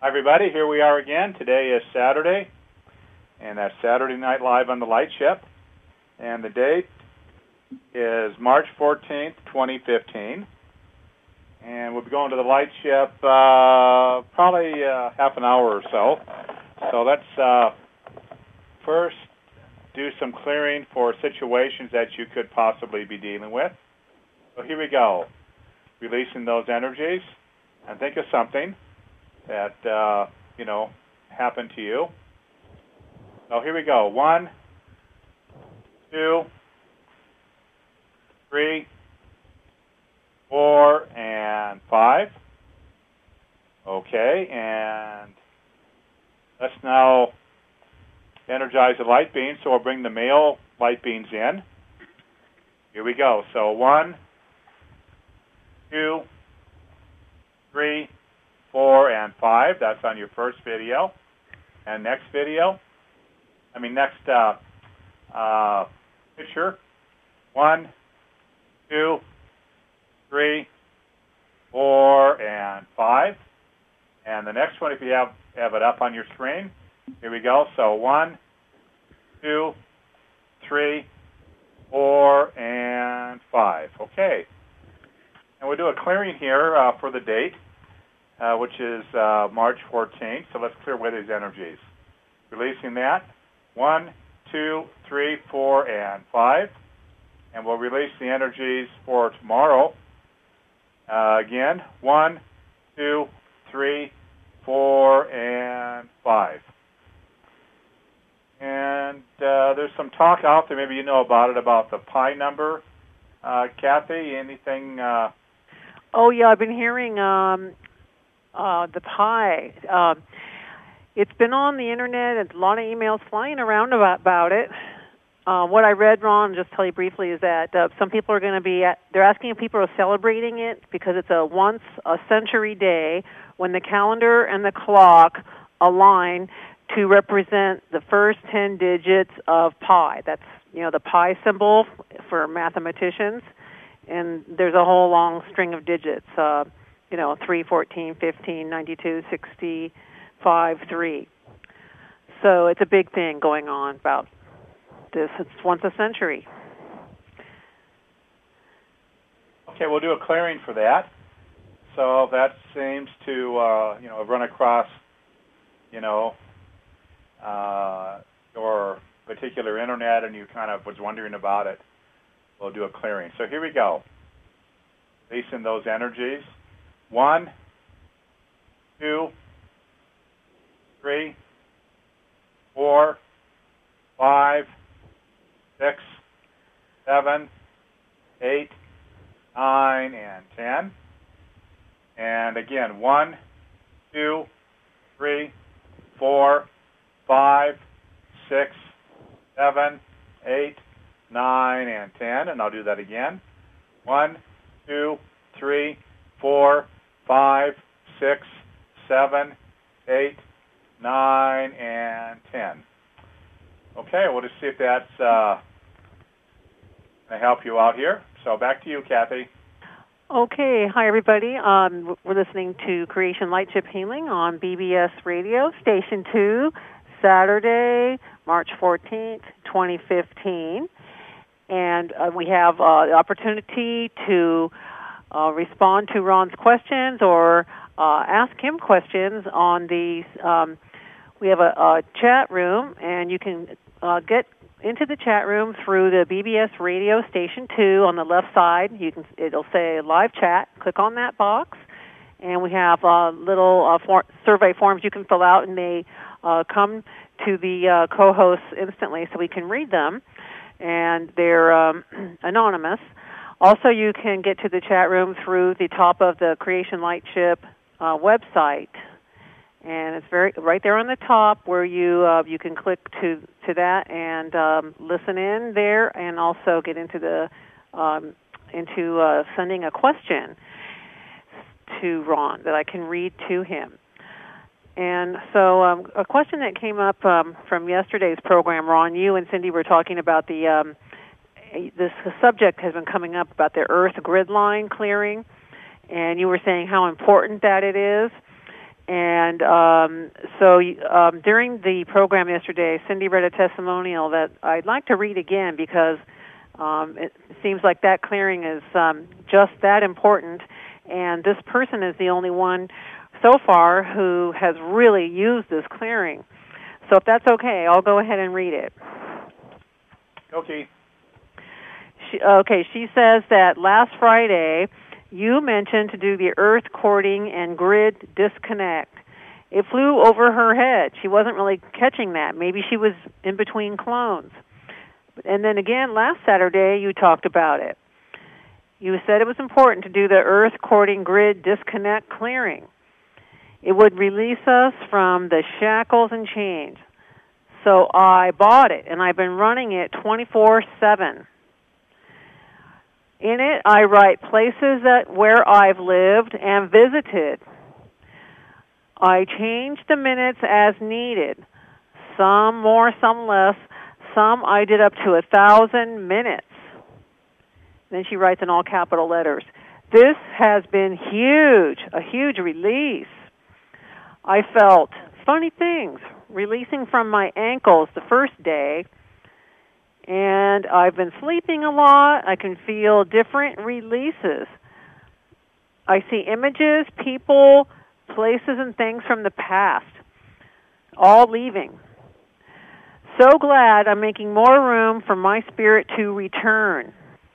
Hi, everybody. Here we are again. Today is Saturday, and that's Saturday Night Live on the Light Ship. And the date is March 14th, 2015. And we'll be going to the Light Ship probably half an hour or so. So let's first do some clearing for situations that you could possibly be dealing with. So here we go. Releasing those energies. And think of something that, happened to you. So here we go. 1, 2, 3, 4, and 5. Okay, and let's now energize the light beams. So we'll bring the male light beams in. Here we go. So 1, 2, 3, 4, and 5. That's on your first video. And next picture. 1, 2, 3, 4, and 5. And the next one, if you have it up on your screen, here we go. So 1, 2, 3, 4, and 5. Okay. And we'll do a clearing here for the date, which is March 14th. So let's clear away these energies. Releasing that. 1, 2, 3, 4, and 5. And we'll release the energies for tomorrow. Again, 1, 2, 3, 4, and 5. And there's some talk out there, maybe you know about it, about the pi number. Kathy, anything? Oh, yeah, I've been hearing the pi. It's been on the internet, and a lot of emails flying around about it. What I read, Ron, just tell you briefly, is that some people are going to be, they're asking if people are celebrating it because it's a once-a-century day when the calendar and the clock align to represent the first 10 digits of pi. That's, the pi symbol for mathematicians. And there's a whole long string of digits, 3, 14, 15, 92, 65, 3. So it's a big thing going on about this. It's once a century. Okay, we'll do a clearing for that. So that seems to, run across, your particular internet, and you kind of was wondering about it. We'll do a clearing. So here we go. Releasing those energies. 1, 2, 3, 4, 5, 6, 7, 8, 9, and 10. And again, 1, 2, 3, 4, 5, 6, 7, 8, 9, and 10. And I'll do that again. 1, 2, 3, 4, 5, 6, 7, 8, 9, and 10. Okay, we'll just see if that's going to help you out here. So back to you, Kathy. Okay, hi everybody. We're listening to Creation Lightship Healing on BBS Radio, Station 2, Saturday, March 14th, 2015. And we have the opportunity to respond to Ron's questions or ask him questions on these. We have a chat room, and you can get into the chat room through the BBS Radio Station 2 on the left side. It'll say live chat. Click on that box, and we have little survey forms you can fill out, and they come to the co-hosts instantly so we can read them, and they're anonymous. Also, you can get to the chat room through the top of the Creation Lightship website. And it's right there on the top where you can click to that and listen in there, and also get into the sending a question to Ron that I can read to him. And so a question that came up from yesterday's program, Ron, you and Cindy were talking about this subject has been coming up about the Earth grid line clearing, and you were saying how important that it is. And during the program yesterday, Cindy read a testimonial that I'd like to read again because it seems like that clearing is just that important. And this person is the only one so far who has really used this clearing. So if that's okay, I'll go ahead and read it. Okay. She says that last Friday you mentioned to do the earth cording and grid disconnect. It flew over her head. She wasn't really catching that. Maybe she was in between clones. And then again, last Saturday, you talked about it. You said it was important to do the earth cording grid disconnect clearing. It would release us from the shackles and chains. So I bought it, and I've been running it 24/7. In it, I write places where I've lived and visited. I change the minutes as needed, some more, some less. Some I did up to 1,000 minutes. Then she writes in all capital letters, "This has been huge, a huge release. I felt funny things releasing from my ankles the first day, and I've been sleeping a lot. I can feel different releases. I see images, people, places, and things from the past, all leaving. So glad I'm making more room for my spirit to return.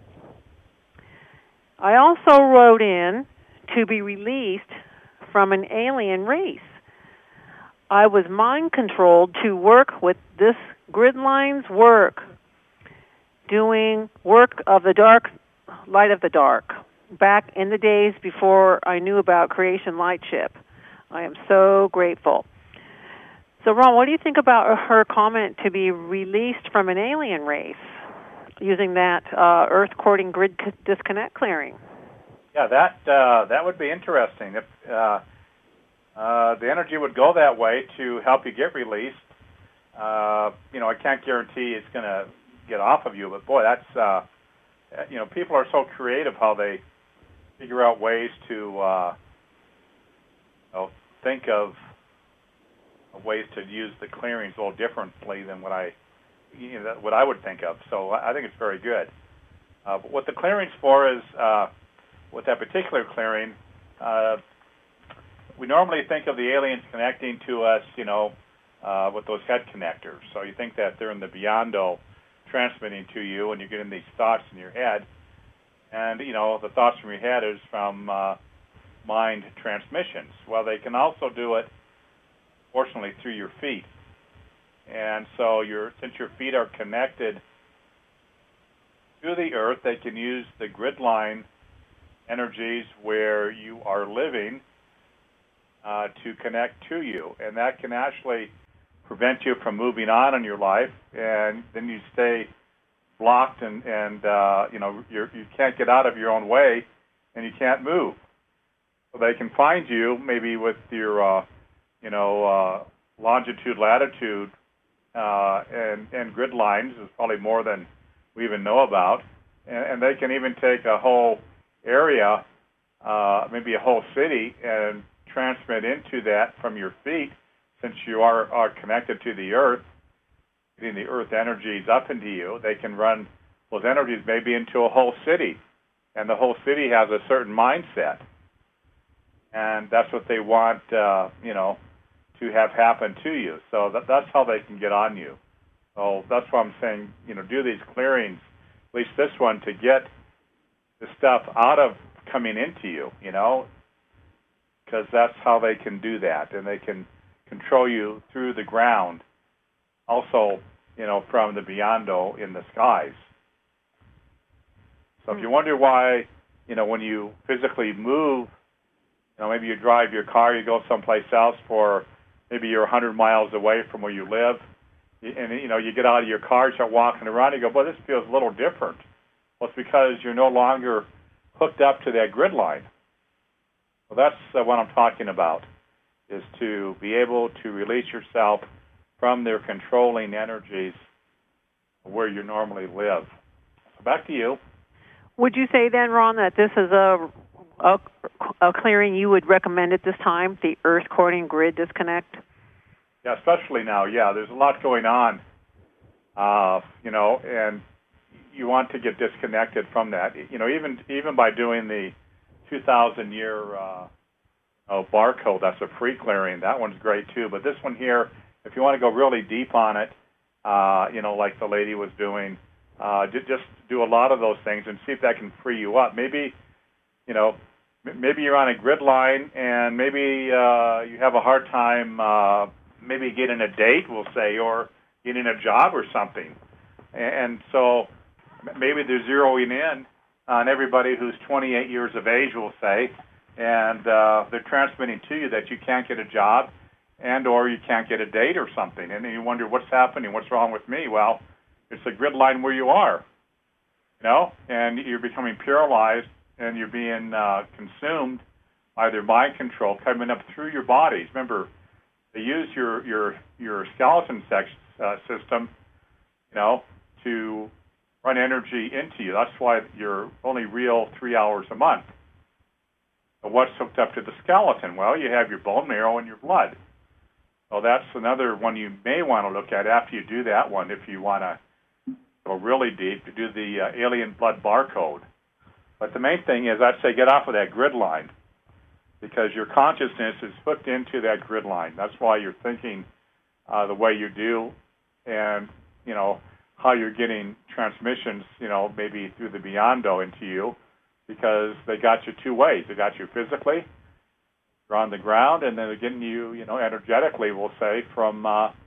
I also wrote in to be released from an alien race. I was mind-controlled to work with this grid lines work, doing work of the dark, light of the dark, back in the days before I knew about Creation Lightship. I am so grateful." So, Ron, what do you think about her comment to be released from an alien race using that earth cording grid disconnect clearing? Yeah, that would be interesting. If the energy would go that way to help you get released, I can't guarantee it's going to get off of you, but boy, that's people are so creative how they figure out ways to think of ways to use the clearings a little differently than what I would think of. So I think it's very good. But what the clearing's for is, with that particular clearing, we normally think of the aliens connecting to us, with those head connectors. So you think that they're in the beyond-o transmitting to you, and you're getting these thoughts in your head. And, the thoughts from your head is from mind transmissions. Well, they can also do it, fortunately, through your feet. And so since your feet are connected to the earth, they can use the grid line energies where you are living to connect to you. And that can actually prevent you from moving on in your life, and then you stay blocked and you can't get out of your own way, and you can't move. So they can find you maybe with your longitude, latitude, and grid lines is probably more than we even know about. And they can even take a whole area, maybe a whole city, and transmit into that from your feet, since you are connected to the earth, getting the earth energies up into you. They can run those energies maybe into a whole city, and the whole city has a certain mindset. And that's what they want, to have happen to you. So that's how they can get on you. So that's why I'm saying, do these clearings, at least this one, to get the stuff out of coming into you, because that's how they can do that. And they can control you through the ground, also, from the beyond-o in the skies. So if you wonder why, when you physically move, maybe you drive your car, you go someplace else for maybe you're 100 miles away from where you live, and, you get out of your car, you start walking around, you go, boy, this feels a little different. Well, it's because you're no longer hooked up to that grid line. Well, that's what I'm talking about, is to be able to release yourself from their controlling energies where you normally live. So back to you. Would you say then, Ron, that this is a a clearing you would recommend at this time, the earth cording grid disconnect? Yeah, especially now. Yeah, there's a lot going on, and you want to get disconnected from that. Even by doing the 2,000-year barcode, that's a free clearing. That one's great too. But this one here, if you want to go really deep on it, like the lady was doing, just do a lot of those things and see if that can free you up. Maybe you're on a grid line and maybe you have a hard time maybe getting a date, we'll say, or getting a job or something. And so maybe they're zeroing in on everybody who's 28 years of age, we'll say, and they're transmitting to you that you can't get a job and or you can't get a date or something. And then you wonder, what's happening? What's wrong with me? Well, it's a grid line where you are, and you're becoming paralyzed and you're being consumed by their mind control coming up through your bodies. Remember, they use your skeleton system, to run energy into you. That's why you're only real 3 hours a month. But what's hooked up to the skeleton? Well, you have your bone marrow and your blood. So that's another one you may want to look at after you do that one, if you want to go really deep, to do the alien blood barcode. But the main thing is, I'd say get off of that grid line, because your consciousness is hooked into that grid line. That's why you're thinking the way you do, and how you're getting transmissions, maybe through the Beyond-O into you, because they got you two ways. They got you physically, you're on the ground, and then they're getting you, energetically, we'll say, from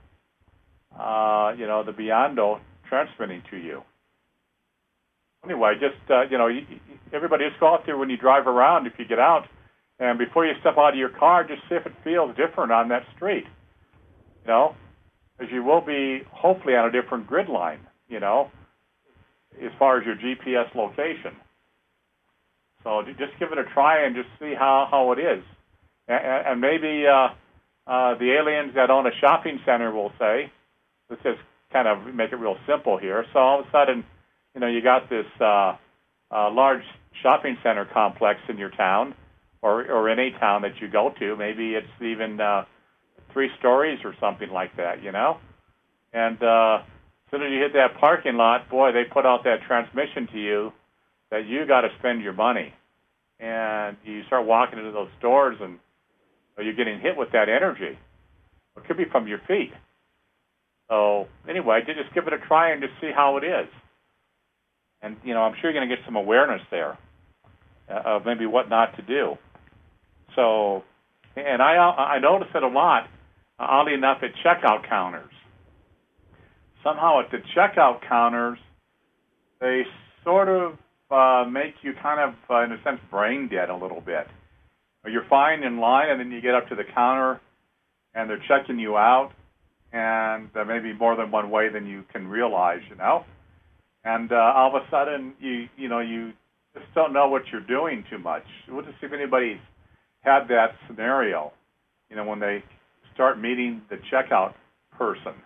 the Beyond-O transmitting to you. Anyway, just everybody just go out there when you drive around, if you get out, and before you step out of your car, just see if it feels different on that street. Because you will be hopefully on a different grid line, as far as your GPS location. So just give it a try and just see how it is. And maybe the aliens that own a shopping center will say, let's just kind of make it real simple here. So all of a sudden, you got this large shopping center complex in your town, or any town that you go to. Maybe it's even 3 stories or something like that, And as soon as you hit that parking lot, boy, they put out that transmission to you that you got to spend your money. And you start walking into those stores, and you're getting hit with that energy. It could be from your feet. So anyway, just give it a try and just see how it is. And, I'm sure you're going to get some awareness there of maybe what not to do. So, and I notice it a lot, oddly enough, at checkout counters. Somehow at the checkout counters, they sort of make you kind of, in a sense, brain dead a little bit. You're fine in line, and then you get up to the counter, and they're checking you out, and maybe more than one way than you can realize, And all of a sudden, you just don't know what you're doing too much. We'll just see if anybody's had that scenario, when they start meeting the checkout person.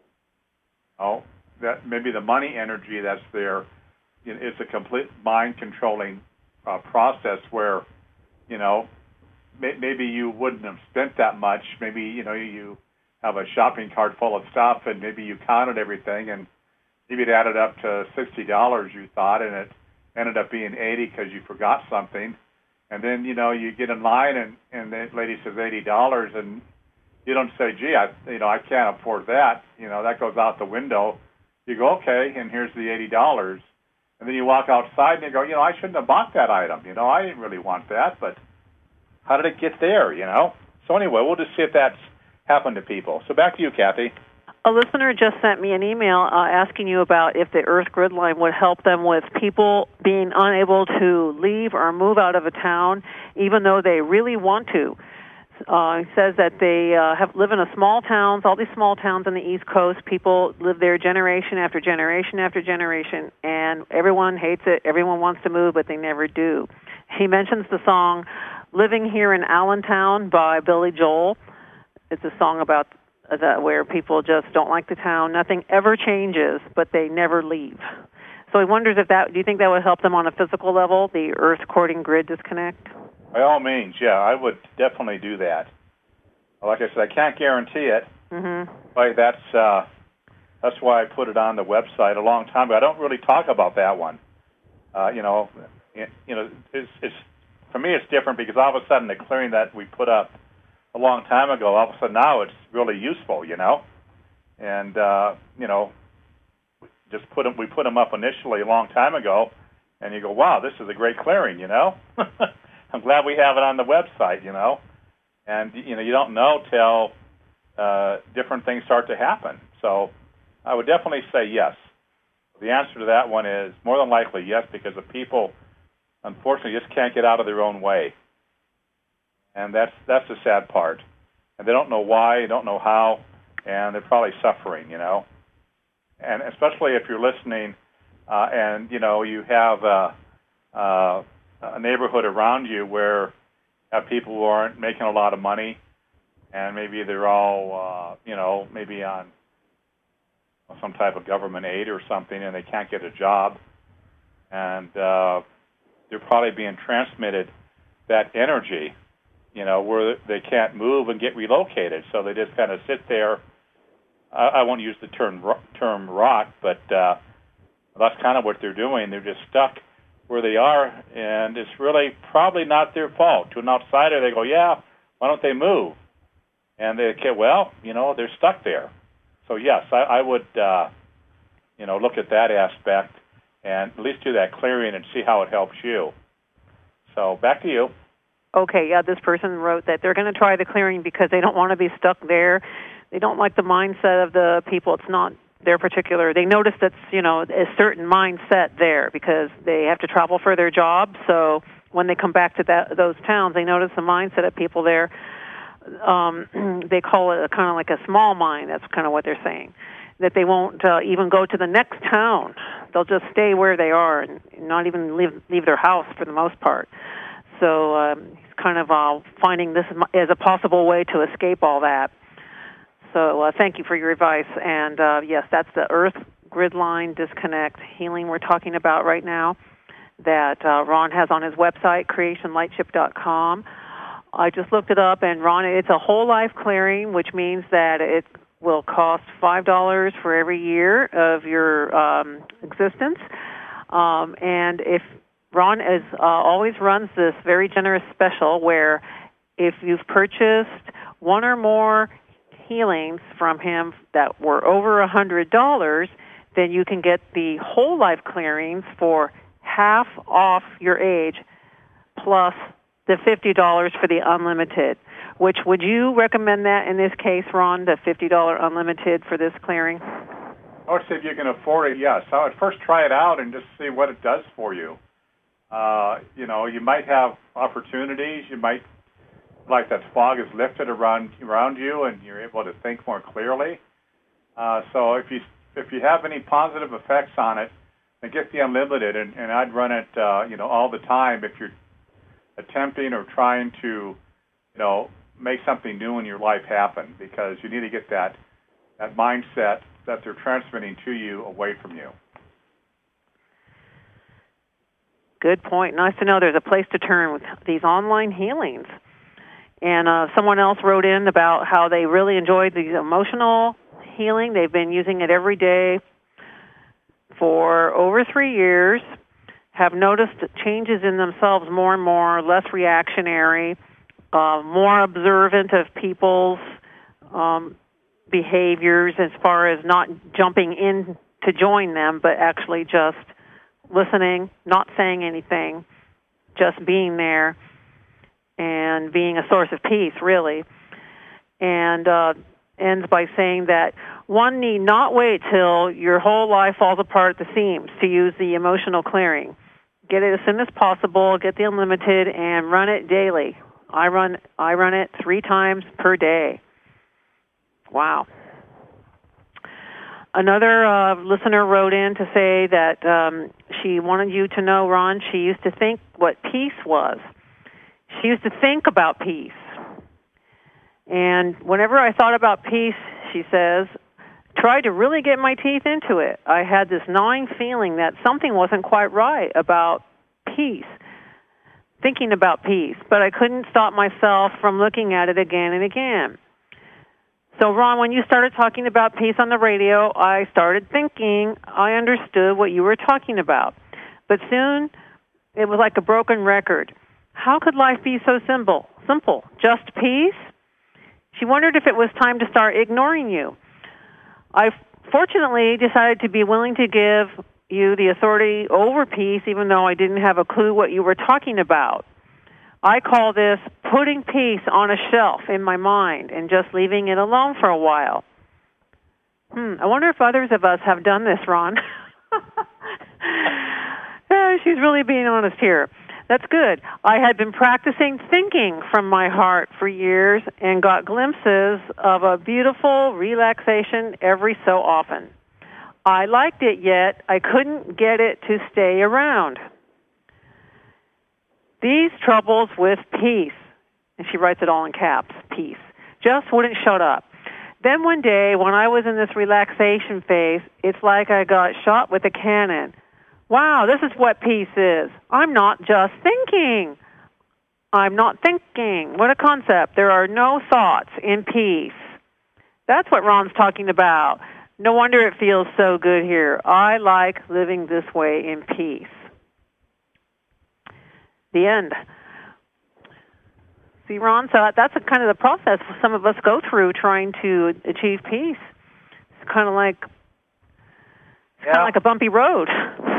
That maybe the money energy that's there is a complete mind-controlling process where, maybe you wouldn't have spent that much. Maybe, you have a shopping cart full of stuff, and maybe you counted everything, and maybe it added up to $60, you thought, and it ended up being $80 because you forgot something. And then, you get in line, and the lady says $80, and you don't say, gee, I can't afford that. That goes out the window. You go, okay, and here's the $80. And then you walk outside, and you go, I shouldn't have bought that item. I didn't really want that, but how did it get there, So anyway, we'll just see if that's happened to people. So back to you, Kathy. A listener just sent me an email asking you about if the Earth Grid Line would help them with people being unable to leave or move out of a town, even though they really want to. He says that they live in small towns, all these small towns on the East Coast. People live there generation after generation after generation, and everyone hates it. Everyone wants to move, but they never do. He mentions the song Living Here in Allentown by Billy Joel. It's a song about where people just don't like the town. Nothing ever changes, but they never leave. So he wonders do you think that would help them on a physical level, the Earth cording grid disconnect? By all means, yeah, I would definitely do that. Like I said, I can't guarantee it. Mm-hmm. But that's why I put it on the website a long time ago. I don't really talk about that one. It's for me, it's different because all of a sudden the clearing that we put up a long time ago, all of a sudden now it's really useful, and we put them up initially a long time ago, and you go, wow, this is a great clearing, I'm glad we have it on the website, and you don't know till different things start to happen. So I would definitely say yes. The answer to that one is more than likely yes, because the people, unfortunately, just can't get out of their own way. And that's the sad part. And they don't know why, they don't know how, and they're probably suffering, And especially if you're listening and, you have a neighborhood around you where you have people who aren't making a lot of money, and maybe they're all, maybe on some type of government aid or something, and they can't get a job, and they're probably being transmitted that energy, where they can't move and get relocated, so they just kind of sit there. I won't use the term rock, but that's kind of what they're doing. They're just stuck where they are, and it's really probably not their fault. To an outsider, they go, yeah, why don't they move? And they say, well, they're stuck there. So, yes, I would, look at that aspect and at least do that clearing and see how it helps you. So, back to you. Okay, yeah, this person wrote that they're going to try the clearing because they don't want to be stuck there. They don't like the mindset of the people. It's not their particular. They notice that's, a certain mindset there because they have to travel for their job. So when they come back to those towns, they notice the mindset of people there. They call it kind of like a small mind. That's kind of what they're saying. That they won't even go to the next town. They'll just stay where they are and not even leave their house for the most part. So he's kind of finding this as a possible way to escape all that. So thank you for your advice. And yes, that's the Earth Grid Line Disconnect Healing we're talking about right now that Ron has on his website, creationlightship.com. I just looked it up, and Ron, it's a whole life clearing, which means that it will cost $5 for every year of your existence. And if Ron always runs this very generous special where if you've purchased one or more healings from him that were over $100, then you can get the whole life clearings for half off your age plus the $50 for the unlimited. Which would you recommend that in this case, Ron, the $50 unlimited for this clearing? I would say if you can afford it, yes. I would first try it out and just see what it does for you. You might have opportunities. You might, like that fog is lifted around you, and you're able to think more clearly. So if you have any positive effects on it, then get the unlimited, and I'd run it, all the time if you're attempting or trying to, make something new in your life happen, because you need to get that mindset that they're transmitting to you away from you. Good point. Nice to know there's a place to turn with these online healings. And someone else wrote in about how they really enjoyed the emotional healing. They've been using it every day for over 3 years, have noticed changes in themselves more and more, less reactionary, more observant of people's behaviors as far as not jumping in to join them, but actually just listening, not saying anything, just being there and being a source of peace, really. And ends by saying that one need not wait till your whole life falls apart at the seams to use the emotional clearing. Get it as soon as possible, get the unlimited, and run it daily. I run it 3 times per day. Wow. Another listener wrote in to say that she wanted you to know, Ron, she used to think what peace was. She used to think about peace. And whenever I thought about peace, she says, tried to really get my teeth into it. I had this gnawing feeling that something wasn't quite right about peace. thinking about peace, but I couldn't stop myself from looking at it again and again. So, Ron, when you started talking about peace on the radio, I started thinking I understood what you were talking about. But soon, it was like a broken record. How could life be so simple? Simple. Just peace? She wondered if it was time to start ignoring you. I fortunately decided to be willing to give you the authority over peace, even though I didn't have a clue what you were talking about. I call this putting peace on a shelf in my mind and just leaving it alone for a while. I wonder if others of us have done this, Ron. She's really being honest here. That's good. I had been practicing thinking from my heart for years and got glimpses of a beautiful relaxation every so often. I liked it, yet I couldn't get it to stay around. These troubles with peace, and she writes it all in caps, peace, just wouldn't shut up. Then one day, when I was in this relaxation phase, it's like I got shot with a cannon. Wow, this is what peace is. I'm not just thinking. I'm not thinking. What a concept. There are no thoughts in peace. That's what Ron's talking about. No wonder it feels so good here. I like living this way in peace. The end. See, Ron, so that's kind of the process some of us go through trying to achieve peace. It's kind of like a bumpy road.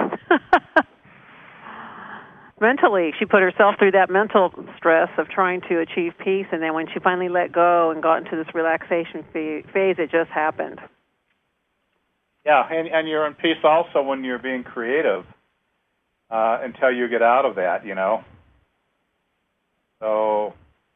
Mentally, she put herself through that mental stress of trying to achieve peace, and then when she finally let go and got into this relaxation phase, it just happened. Yeah, and you're in peace also when you're being creative. Until you get out of that, So,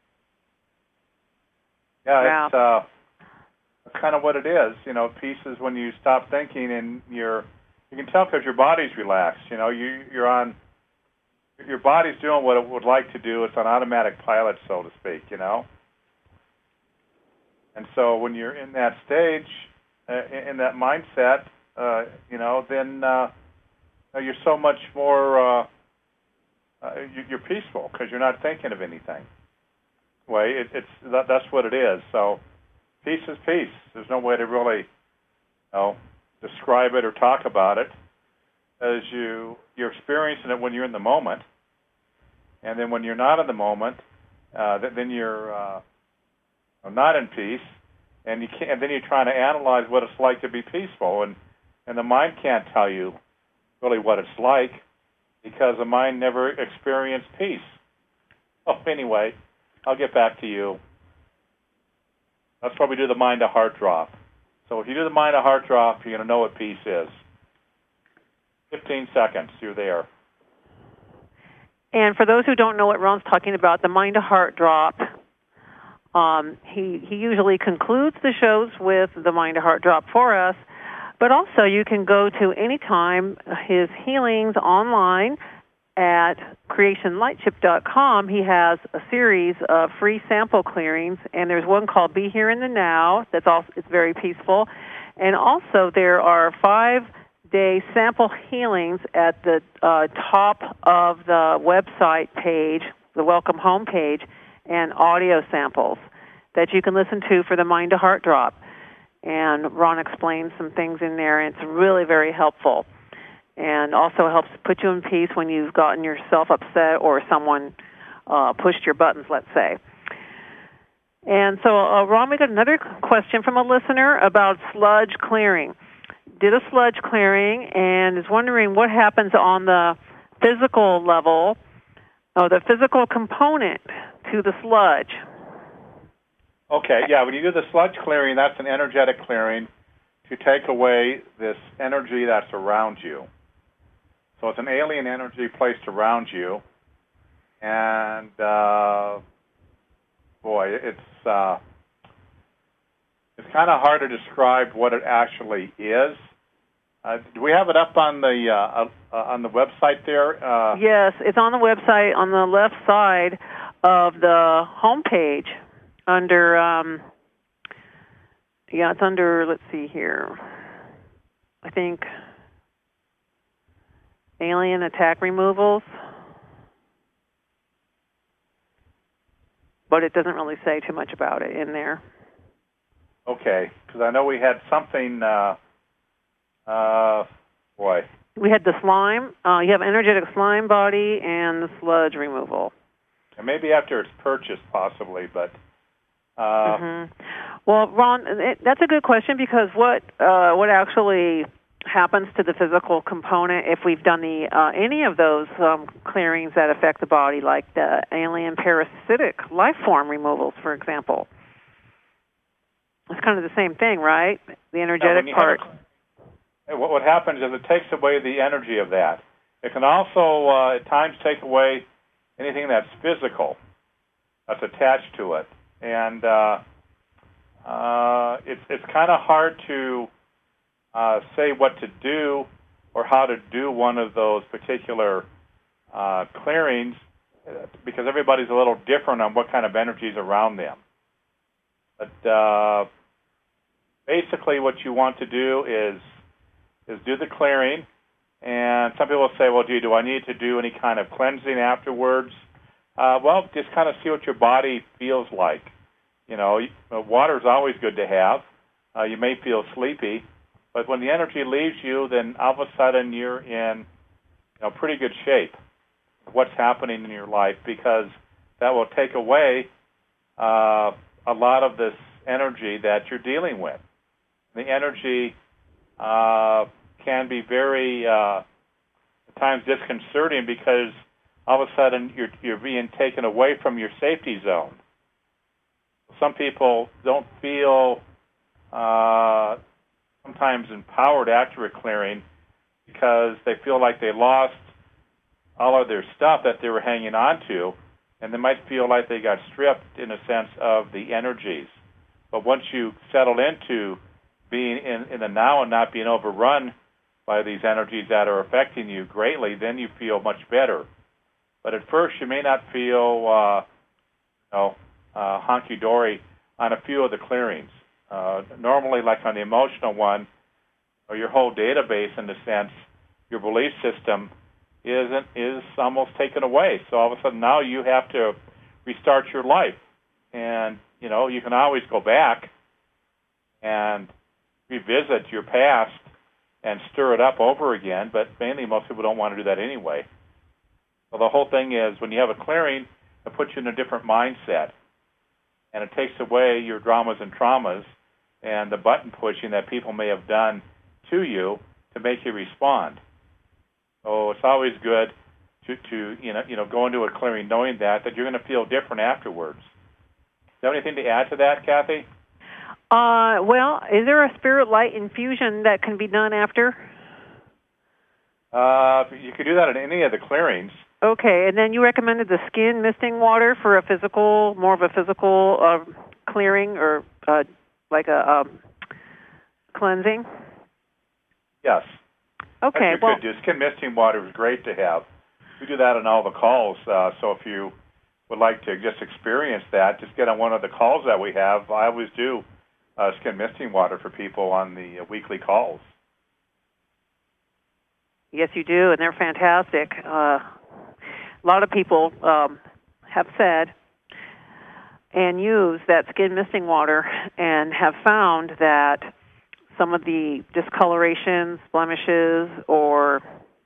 it's kind of what it is. Peace is when you stop thinking and you can tell because your body's relaxed. Your body's doing what it would like to do. It's on automatic pilot, so to speak. And so when you're in that stage, in that mindset, then. You're so much more, you're peaceful because you're not thinking of anything. That's what it is. So peace is peace. There's no way to really, describe it or talk about it. As you're experiencing it when you're in the moment, and then when you're not in the moment, then you're not in peace, and then you're trying to analyze what it's like to be peaceful, and the mind can't tell you really what it's like because the mind never experienced peace. Oh, anyway, I'll get back to you. That's why we do the mind-to-heart drop. So if you do the mind-to-heart drop, you're going to know what peace is. 15 seconds, you're there. And for those who don't know what Ron's talking about, the mind-to-heart drop, he usually concludes the shows with the mind-to-heart drop for us. But also, you can go to anytime his healings online at creationlightship.com. He has a series of free sample clearings, and there's one called Be Here in the Now. It's very peaceful. And also, there are 5-day sample healings at the top of the website page, the Welcome Home page, and audio samples that you can listen to for the mind-to-heart drop. And Ron explains some things in there, and it's really very helpful. And also helps put you in peace when you've gotten yourself upset or someone pushed your buttons, let's say. And so, Ron, we got another question from a listener about sludge clearing. Did a sludge clearing and is wondering what happens on the physical level, the physical component to the sludge. Okay, when you do the sludge clearing, that's an energetic clearing to take away this energy that's around you. So it's an alien energy placed around you, and it's kind of hard to describe what it actually is. Do we have it up on the website there? Yes, it's on the website on the left side of the home page. It's under, let's see here, I think, alien attack removals. but it doesn't really say too much about it in there. Okay, because I know we had something, We had the slime. You have energetic slime body and the sludge removal. And maybe after it's purchased, possibly, but... Well, Ron, that's a good question, because what actually happens to the physical component if we've done any of those clearings that affect the body, like the alien parasitic life form removals, for example? It's kind of the same thing, right? The energetic part. What happens is it takes away the energy of that. It can also, at times, take away anything that's physical, that's attached to it. And it's kind of hard to say what to do or how to do one of those particular clearings, because everybody's a little different on what kind of energy is around them. But basically what you want to do is do the clearing. And some people say, well, gee, do I need to do any kind of cleansing afterwards? Well, just kind of see what your body feels like. You know, water is always good to have. You may feel sleepy, but when the energy leaves you, then all of a sudden you're in pretty good shape of what's happening in your life, because that will take away a lot of this energy that you're dealing with. The energy can be very, at times, disconcerting, because all of a sudden you're being taken away from your safety zone. Some people don't feel sometimes empowered after a clearing, because they feel like they lost all of their stuff that they were hanging on to, and they might feel like they got stripped, in a sense, of the energies. But once you settle into being in the now and not being overrun by these energies that are affecting you greatly, then you feel much better. But at first, you may not feel, honky-dory on a few of the clearings. Normally, like on the emotional one, or your whole database, in a sense, your belief system is almost taken away. So all of a sudden now you have to restart your life. And, you can always go back and revisit your past and stir it up over again, but mainly most people don't want to do that anyway. So the whole thing is, when you have a clearing, it puts you in a different mindset, and it takes away your dramas and traumas and the button pushing that people may have done to you to make you respond. So it's always good to go into a clearing knowing that you're going to feel different afterwards. Do you have anything to add to that, Kathy? Well, is there a spirit light infusion that can be done after? You could do that at any of the clearings. Okay, and then you recommended the skin misting water for more of a physical clearing, or like a cleansing? Yes. Okay. You could do. Skin misting water is great to have. We do that on all the calls. So if you would like to just experience that, just get on one of the calls that we have. I always do skin misting water for people on the weekly calls. Yes, you do, and they're fantastic. A lot of people have said and use that skin misting water and have found that some of the discolorations, blemishes, or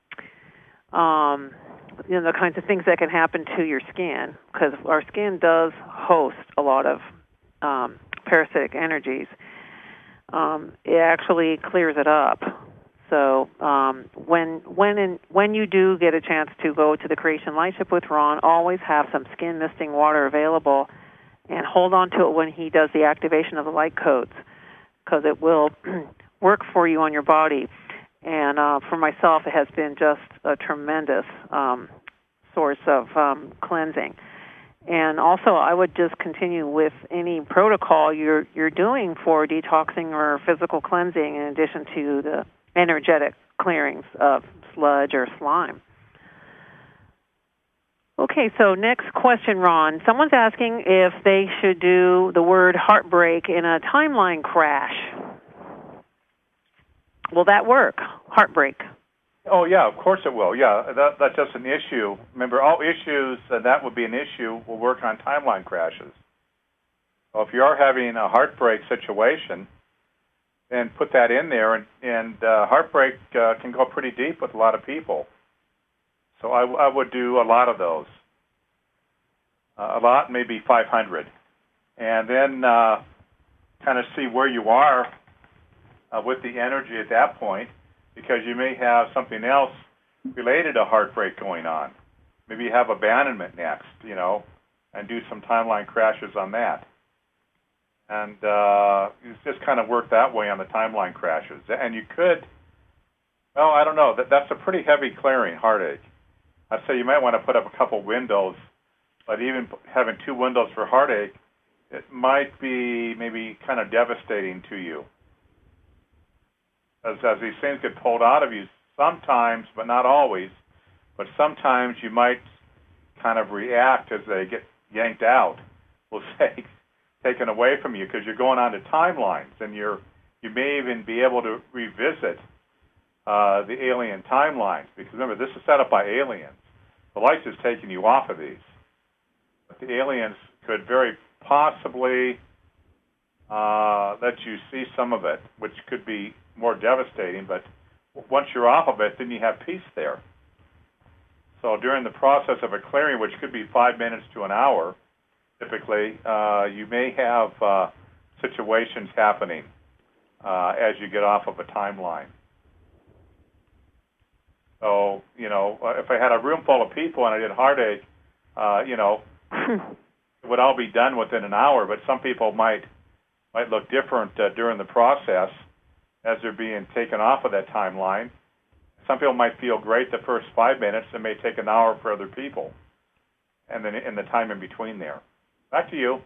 the kinds of things that can happen to your skin, because our skin does host a lot of parasitic energies. It actually clears it up. So when you do get a chance to go to the Creation Lightship with Ron, always have some skin misting water available, and hold on to it when he does the activation of the light codes, because it will work for you on your body. And for myself, it has been just a tremendous source of cleansing. And also, I would just continue with any protocol you're doing for detoxing or physical cleansing, in addition to the energetic clearings of sludge or slime. Okay, so next question, Ron. Someone's asking if they should do the word heartbreak in a timeline crash. Will that work? Heartbreak. Oh, yeah, of course it will. Yeah, that's just an issue. Remember, all issues that would be an issue will work on timeline crashes. So if you are having a heartbreak situation, then put that in there. And heartbreak can go pretty deep with a lot of people. So I would do a lot of those. A lot, maybe 500. And then kind of see where you are with the energy at that point, because you may have something else related to heartbreak going on. Maybe you have abandonment next, and do some timeline crashes on that. And you just kind of work that way on the timeline crashes. And you could, well, I don't know, that's a pretty heavy clearing, heartache. I'd say you might want to put up a couple windows, but even having 2 windows for heartache, it might be maybe kind of devastating to you. As these things get pulled out of you sometimes, but not always, but sometimes you might kind of react as they get yanked out, we'll say, taken away from you, because you're going on to timelines, and you may even be able to revisit the alien timelines, because remember, this is set up by aliens. The light is taking you off of these. But the aliens could very possibly let you see some of it, which could be more devastating, but once you're off of it, then you have peace there. So during the process of a clearing, which could be 5 minutes to an hour, typically, you may have situations happening as you get off of a timeline. So, if I had a room full of people and I did heartache, it would all be done within an hour, but some people might look different during the process as they're being taken off of that timeline. Some people might feel great the first 5 minutes. It may take an hour for other people, and then in the time in between there. Back to you.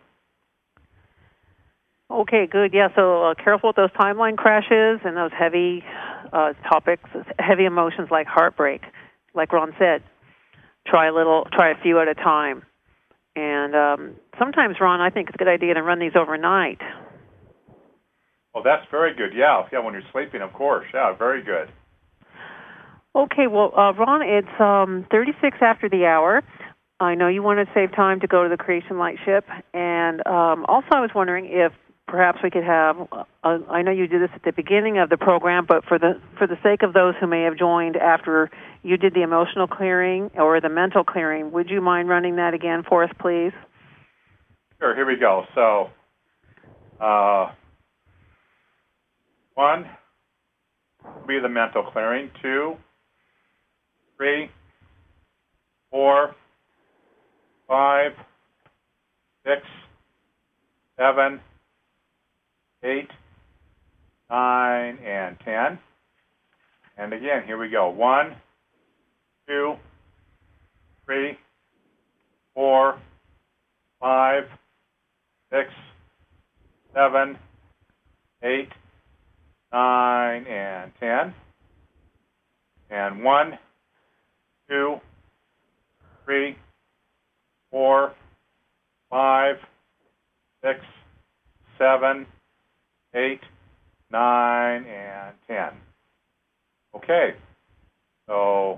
Okay, good. Yeah, so careful with those timeline crashes and those heavy topics, heavy emotions like heartbreak. Like Ron said, try a few at a time. And sometimes, Ron, I think it's a good idea to run these overnight. Well, that's very good. Yeah, when you're sleeping, of course. Yeah, very good. Okay, well, Ron, it's 36 after the hour. I know you want to save time to go to the Creation Lightship. And also I was wondering if perhaps we could have, I know you did this at the beginning of the program, but for the sake of those who may have joined after you did the emotional clearing or the mental clearing, would you mind running that again for us, please? Sure, here we go. So, 1 will be the mental clearing. 2, 3, 4, 5, 6, 7, 8, 9, and 10. And again, here we go. 1, 2, 3, 4, 5, 6, 7, 8, 9, and 10. And 1, 2, 3, 4, 5, 6, 7, 8, 9, and 10. Okay. So,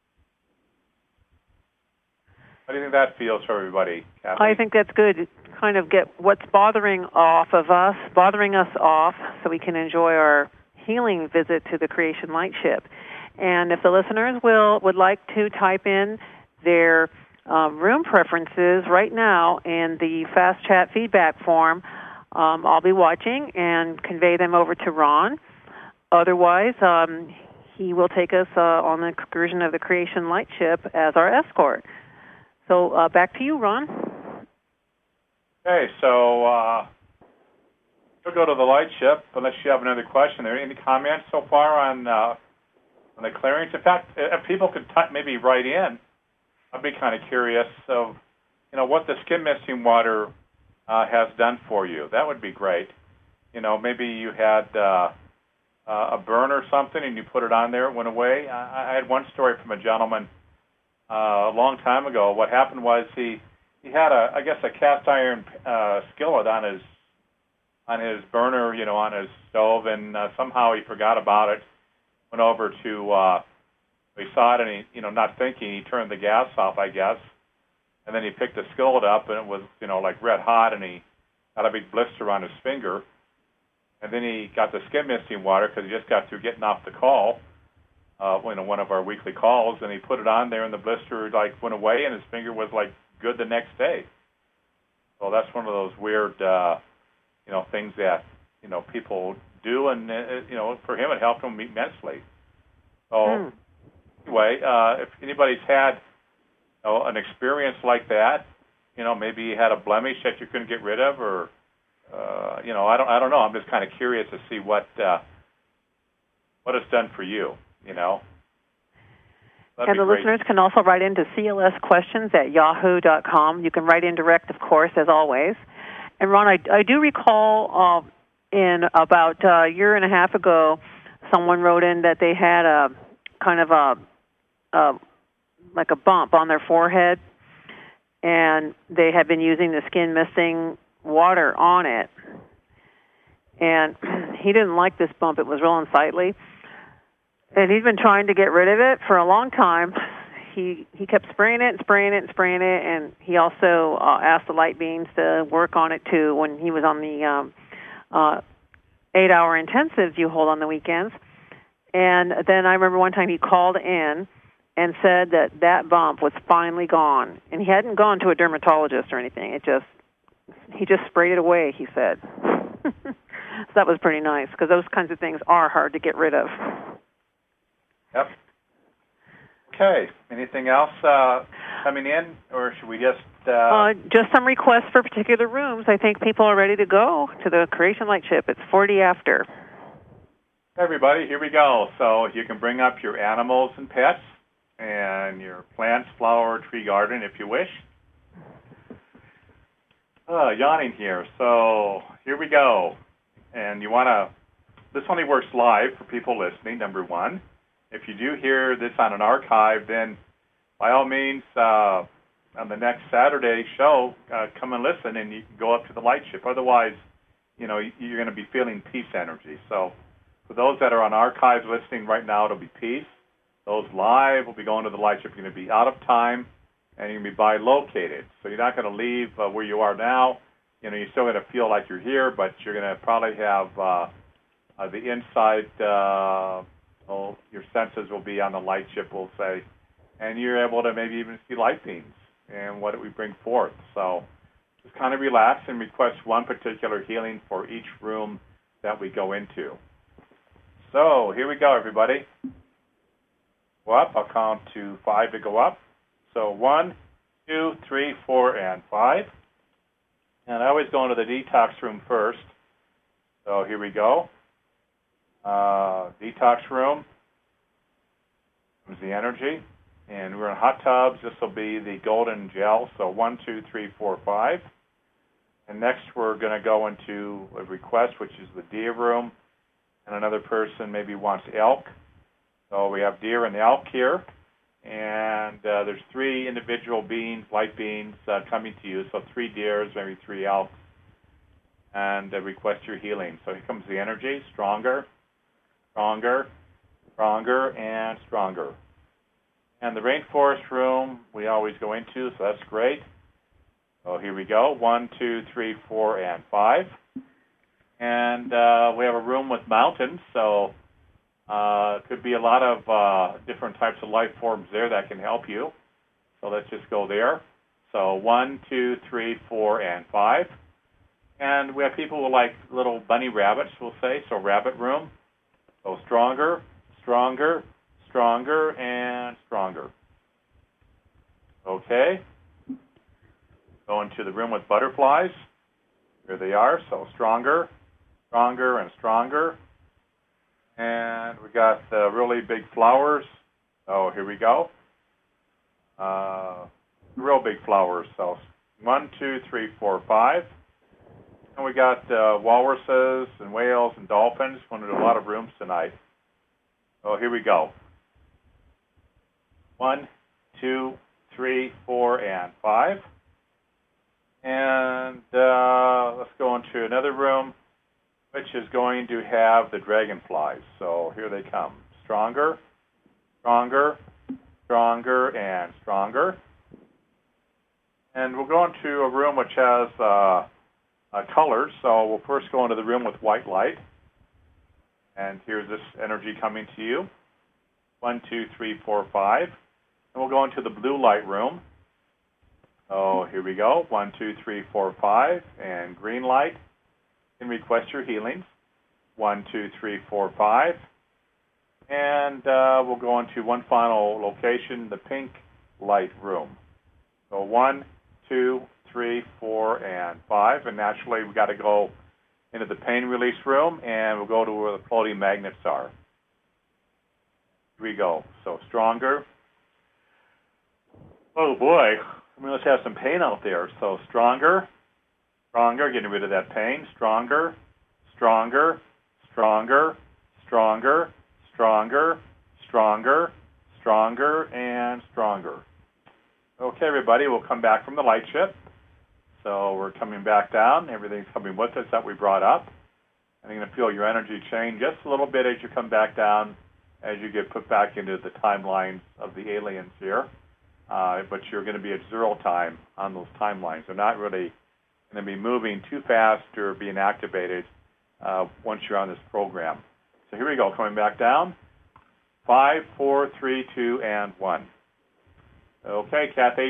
how do you think that feels for everybody, Kathy? I think that's good. Kind of get what's bothering us off, so we can enjoy our healing visit to the Creation Lightship. And if the listeners would like to type in their room preferences right now in the Fast Chat feedback form, I'll be watching and convey them over to Ron. Otherwise, he will take us on the excursion of the Creation Lightship as our escort. So back to you, Ron. Okay, so we'll go to the Lightship unless you have another question. Are there any comments so far on the clearings? In fact, if people could maybe write in, I'd be kind of curious of what the skin misting water has done for you. That would be great. Maybe you had a burn or something and you put it on there, it went away. I had one story from a gentleman a long time ago. What happened was he had a cast iron skillet on his burner, on his stove, and somehow he forgot about it. Went over to He saw it, and he, not thinking, he turned the gas off, I guess. And then he picked the skillet up, and it was, like red hot, and he got a big blister on his finger. And then he got the skin misting water because he just got through getting off the call, one of our weekly calls, and he put it on there, and the blister went away, and his finger was good the next day. So that's one of those weird, things that people do, and for him it helped him immensely. So anyway, if anybody's had an experience like that, maybe you had a blemish that you couldn't get rid of, or I don't know. I'm just kind of curious to see what it's done for you. And the listeners can also write into clsquestions@yahoo.com. You can write in direct, of course, as always. And Ron, I do recall in about a year and a half ago, someone wrote in that they had a kind of a bump on their forehead, and they had been using the skin misting water on it. And he didn't like this bump. It was real unsightly. And he's been trying to get rid of it for a long time. He kept spraying it, and he also asked the light beams to work on it too when he was on the 8-hour intensives you hold on the weekends. And then I remember one time he called in and said that bump was finally gone, and he hadn't gone to a dermatologist or anything. He just sprayed it away, he said. So that was pretty nice, because those kinds of things are hard to get rid of. Yep. Okay. Anything else coming in, or should we just... Just some requests for particular rooms. I think people are ready to go to the Creation Light Ship. It's 40 after. Everybody, here we go. So you can bring up your animals and pets and your plants, flower, tree garden if you wish. Yawning here. So here we go. And this only works live for people listening, number one. If you do hear this on an archive, then by all means, on the next Saturday show, come and listen, and you can go up to the Light Ship. Otherwise, you're going to be feeling peace energy. So for those that are on archives listening right now, it'll be peace. Those live will be going to the Light Ship. You're going to be out of time, and you're going to be bilocated. So you're not going to leave where you are now. You're still going to feel like you're here, but you're going to probably have the inside, your senses will be on the Light Ship, we'll say, and you're able to maybe even see light beams and what we bring forth. So just kind of relax and request one particular healing for each room that we go into. So here we go, everybody. Go up. I'll count to 5 to go up. So 1, 2, 3, 4, and 5. And I always go into the detox room first. So here we go. Detox room. Comes the energy. And we're in hot tubs. This will be the golden gel. So 1, 2, 3, 4, 5. And next we're going to go into a request, which is the deer room. And another person maybe wants elk. So we have deer and elk here. And there's 3 individual beings, light beings, coming to you. So 3 deers, maybe 3 elks. And request your healing. So here comes the energy. Stronger, stronger, stronger, and stronger. And the rainforest room we always go into, so that's great. So here we go. 1, 2, 3, 4, and 5. And we have a room with mountains, so it could be a lot of different types of life forms there that can help you. So let's just go there. So 1, 2, 3, 4, and 5. And we have people who like little bunny rabbits, we'll say, so rabbit room. So stronger, stronger, stronger, and stronger. Okay. Go into the room with butterflies. Here they are, so stronger, stronger, and stronger. And we got the really big flowers. Oh, here we go. Real big flowers. So 1, 2, 3, 4, 5. And we got walruses and whales and dolphins. Going to do a lot of rooms tonight. Oh, here we go. 1, 2, 3, 4, and 5. And let's go into another room, which is going to have the dragonflies. So here they come. Stronger, stronger, stronger, and stronger. And we'll go into a room which has colors. So we'll first go into the room with white light. And here's this energy coming to you. 1, 2, 3, 4, 5. And we'll go into the blue light room. So here we go. 1, 2, 3, 4, 5. And green light. And request your healings. 1, 2, 3, 4, 5. And we'll go into one final location, the pink light room. So 1, 2, 3, 4, and 5. And naturally, we've got to go into the pain release room, and we'll go to where the floating magnets are. Here we go. So stronger. Oh, boy. We must have some pain out there. So stronger, stronger, getting rid of that pain. Stronger, stronger, stronger, stronger, stronger, stronger, stronger, and stronger. Okay, everybody, we'll come back from the light ship. So we're coming back down. Everything's coming with us that we brought up. And you're going to feel your energy change just a little bit as you come back down, as you get put back into the timelines of the aliens here. But you're going to be at 0 time on those timelines. They're not really going to be moving too fast or being activated once you're on this program. So here we go, coming back down. 5, 4, 3, 2, and 1. Okay, Kathy.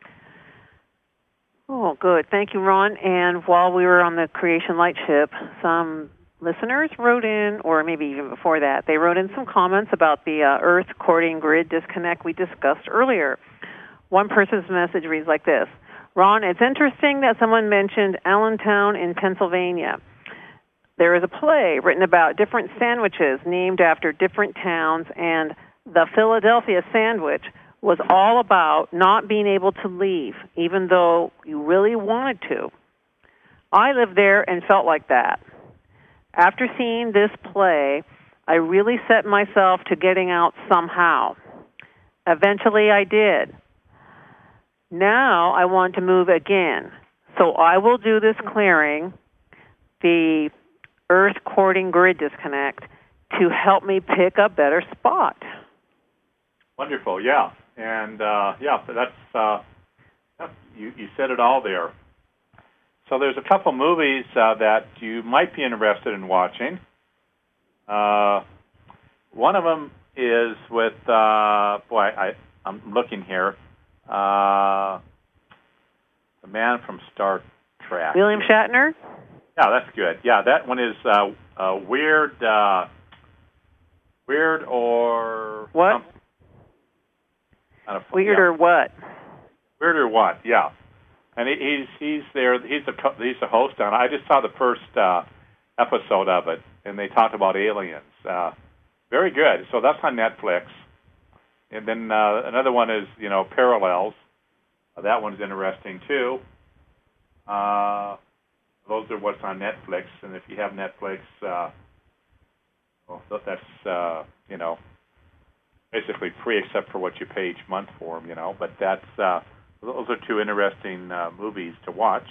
Oh, good. Thank you, Ron. And while we were on the Creation Light Ship, some listeners wrote in, or maybe even before that, they wrote in some comments about the Earth coordinating grid disconnect we discussed earlier. One person's message reads like this. Ron, it's interesting that someone mentioned Allentown in Pennsylvania. There is a play written about different sandwiches named after different towns, and the Philadelphia sandwich was all about not being able to leave, even though you really wanted to. I lived there and felt like that. After seeing this play, I really set myself to getting out somehow. Eventually I did. Now I want to move again. So I will do this clearing, the Earth coordinating grid disconnect, to help me pick a better spot. Wonderful, yeah. And, that's, you said it all there. So there's a couple movies that you might be interested in watching. One of them is with, I'm looking here, the man from Star Trek. William Shatner? Yeah, that's good. Yeah, that one is Weird or... What? Weird or what? Weird or what? Yeah, and he's there. He's a host on it. I just saw the first episode of it, and they talked about aliens. Very good. So that's on Netflix. And then another one is Parallels. That one's interesting too. Those are what's on Netflix, and if you have Netflix, that's basically free except for what you pay each month for them, But that's those are two interesting movies to watch.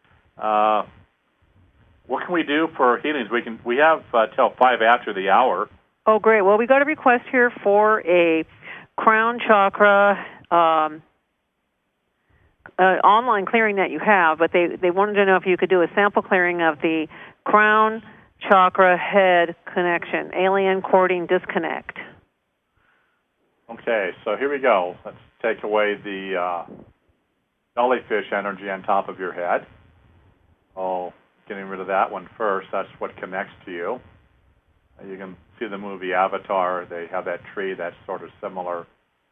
What can we do for healings? We have till 5 after the hour. Oh, great. Well, we got a request here for a crown chakra online clearing that you have, but they wanted to know if you could do a sample clearing of the crown chakra head connection, alien coordinating disconnect. Okay, so here we go. Let's take away the jellyfish energy on top of your head. Oh, getting rid of that one first. That's what connects to you. You can see the movie Avatar. They have that tree that's sort of similar.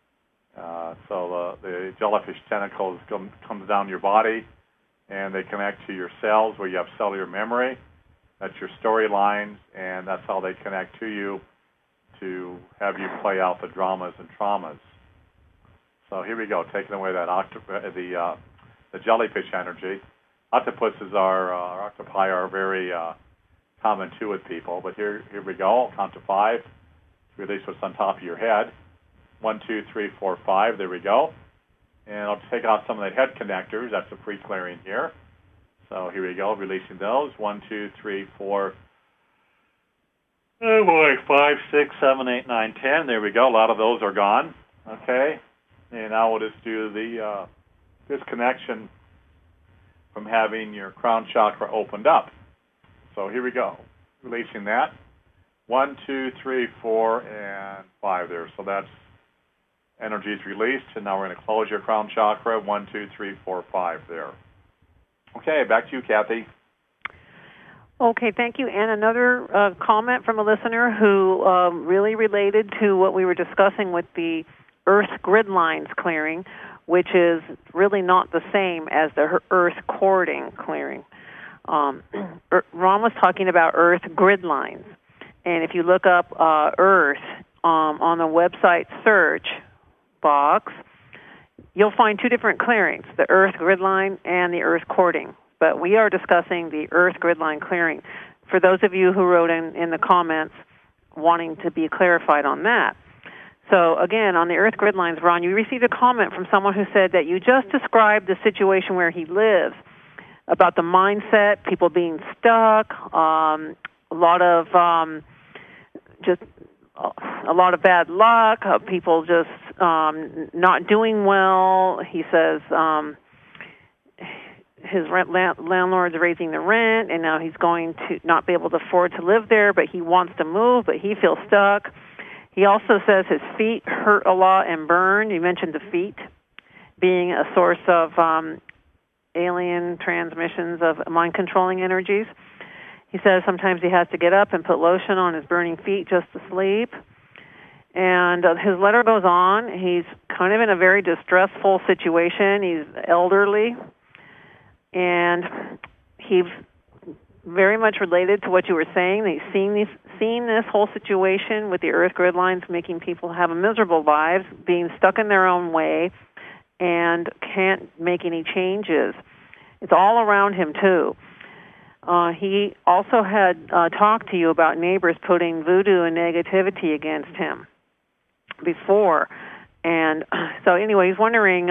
So the jellyfish tentacles comes down your body, and they connect to your cells where you have cellular memory. That's your storylines, and that's how they connect to you to have you play out the dramas and traumas. So here we go, taking away that the jellyfish energy. Octopuses octopi are very common too with people, but here we go. I'll count to 5. Release what's on top of your head. 1, 2, 3, 4, 5. There we go. And I'll take out some of the head connectors. That's a free clearing here. So here we go, releasing those. 1, 2, 3, 4, Oh boy, 5, 6, 7, 8, 9, 10. There we go. A lot of those are gone. Okay. And now we'll just do the disconnection from having your crown chakra opened up. So here we go. Releasing that. 1, 2, 3, 4, and 5 there. So that's energy is released. And now we're going to close your crown chakra. 1, 2, 3, 4, 5 there. Okay, back to you, Kathy. Okay, thank you. And another comment from a listener who really related to what we were discussing with the Earth grid lines clearing, which is really not the same as the Earth cording clearing. Ron was talking about Earth grid lines. And if you look up Earth on the website search box, you'll find two different clearings, the Earth grid line and the Earth cording. But we are discussing the Earth grid line clearing. For those of you who wrote in the comments wanting to be clarified on that. So again, on the Earth grid lines, Ron, you received a comment from someone who said that you just described the situation where he lives, about the mindset, people being stuck, a lot of bad luck, people just not doing well. He says his landlord's raising the rent, and now he's going to not be able to afford to live there, but he wants to move, but he feels stuck. He also says his feet hurt a lot and burn. You mentioned the feet being a source of alien transmissions of mind-controlling energies. He says sometimes he has to get up and put lotion on his burning feet just to sleep. And his letter goes on. He's kind of in a very distressful situation. He's elderly. And he's very much related to what you were saying. He's seen this whole situation with the Earth grid lines making people have miserable lives, being stuck in their own way, and can't make any changes. It's all around him, too. He also had talked to you about neighbors putting voodoo and negativity against him before. And so anyway, he's wondering,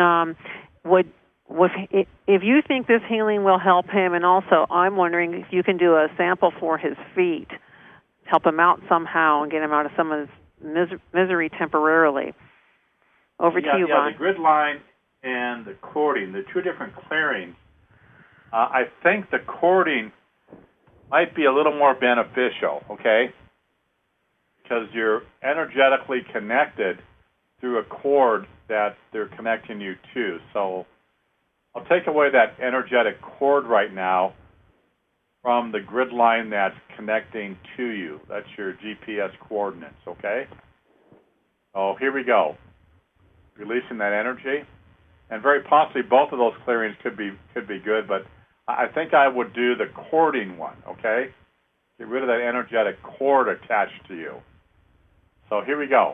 if you think this healing will help him, and also I'm wondering if you can do a sample for his feet, help him out somehow and get him out of some of his misery temporarily. Over to you, Ron. Yeah, the grid line and the cording, the two different clearings. I think the cording might be a little more beneficial, okay? Because you're energetically connected through a cord that they're connecting you to. So I'll take away that energetic cord right now from the grid line that's connecting to you. That's your GPS coordinates, okay? So here we go. Releasing that energy. And very possibly both of those clearings could be good, but I think I would do the cording one, okay? Get rid of that energetic cord attached to you. So here we go.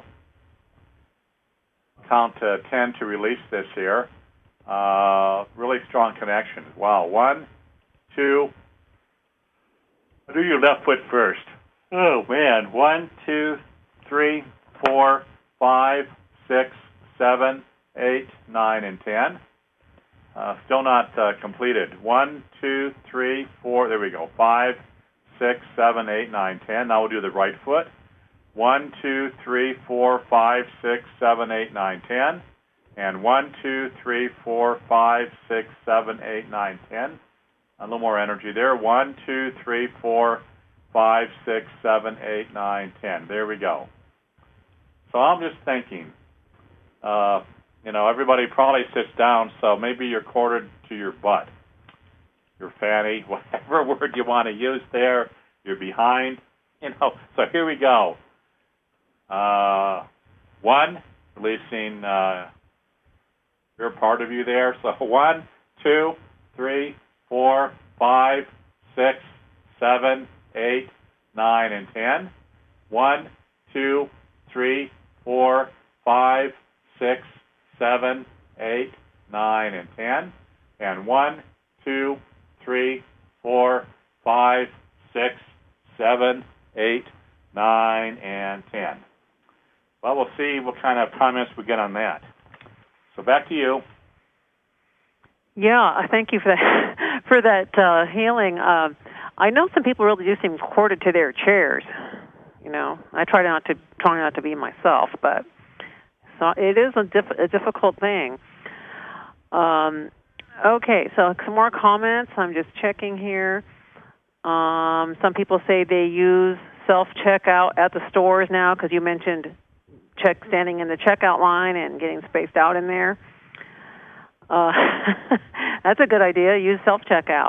Count to 10 to release this here. Really strong connection. Wow. 1, 2. I'll do your left foot first. Oh, man. 1, 2, 3, 4, 5, 6, 7, 8, 9, and 10. Still not completed. 1, 2, 3, 4. There we go. 5, 6, 7, 8, 9, 10. Now we'll do the right foot. 1, 2, 3, 4, 5, 6, 7, 8, 9, 10. And 1, 2, 3, 4, 5, 6, 7, 8, 9, 10. A little more energy there. 1, 2, 3, 4, 5, 6, 7, 8, 9, 10. There we go. So I'm just thinking, everybody probably sits down, so maybe you're corded to your butt, your fanny, whatever word you want to use there, you're behind, So here we go. 1, releasing your part of you there. So 1, 2, 3, 4, 5, 6, 7, 8, 9, and 10. 1, 2, 3, 4, 5, 6, 7, 8, 9, and 10. And 1, 2, 3, 4, 5, 6, 7, 8, 9, and 10. Well, we'll see what kind of comments we get on that. So back to you. Yeah, thank you for that healing. I know some people really do seem corded to their chairs. I try not to be myself, but so it is a difficult thing. Okay, so some more comments. I'm just checking here. Some people say they use self-checkout at the stores now because you mentioned standing in the checkout line and getting spaced out in there. That's a good idea. Use self-checkout.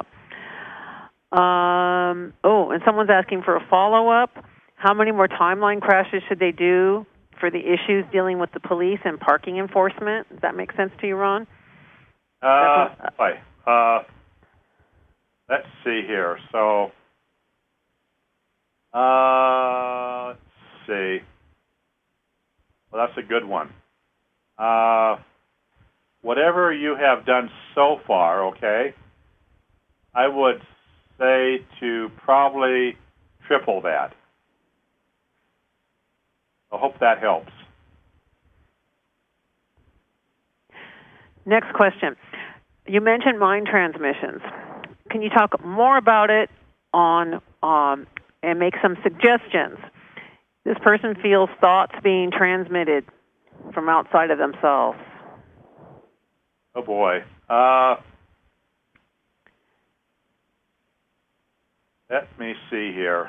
And someone's asking for a follow-up. How many more timeline crashes should they do for the issues dealing with the police and parking enforcement? Does that make sense to you, Ron? Let's see here. So, let's see. Well, that's a good one. Whatever you have done so far, okay, I would say to probably triple that. I hope that helps. Next question. You mentioned mind transmissions. Can you talk more about it and make some suggestions? This person feels thoughts being transmitted from outside of themselves. Oh, boy. Let me see here.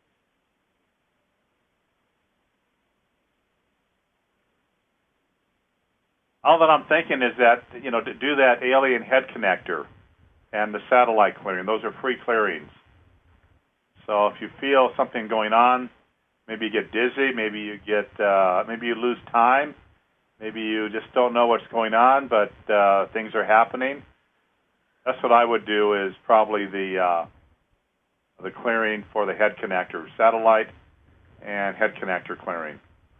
All that I'm thinking is that, to do that alien head connector and the satellite clearing, those are free clearings. So if you feel something going on, maybe you get dizzy, maybe you lose time, maybe you just don't know what's going on, but things are happening. That's what I would do, is probably the clearing for the head connector, satellite and head connector clearing.